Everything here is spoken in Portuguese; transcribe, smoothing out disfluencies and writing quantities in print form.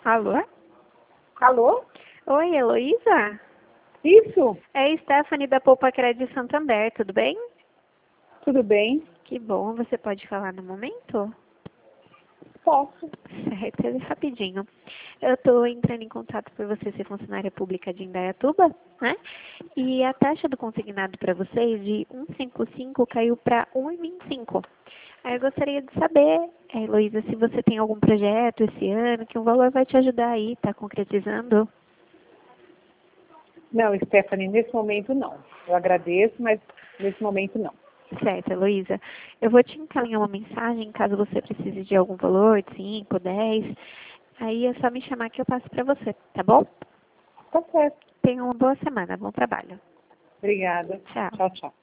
Alô? Alô? Oi, Heloísa? Isso? É Stephanie da Poupa Crédito Santander, tudo bem? Tudo bem? Que bom, você pode falar no momento? Posso. Certo, é rapidinho. Eu estou entrando em contato por você ser funcionária pública de Indaiatuba, né? E a taxa do consignado para vocês de 1,55 caiu para 1,25. Aí eu gostaria de saber, Heloísa, se você tem algum projeto esse ano que um valor vai te ajudar aí, tá concretizando? Não, Stephanie, nesse momento não. Eu agradeço, mas nesse momento não. Certo, Heloísa. Eu vou te encaminhar uma mensagem caso você precise de algum valor, de 5, 10. Aí é só me chamar que eu passo para você, tá bom? Tá certo. Tenha uma boa semana, bom trabalho. Obrigada. Tchau. Tchau, tchau.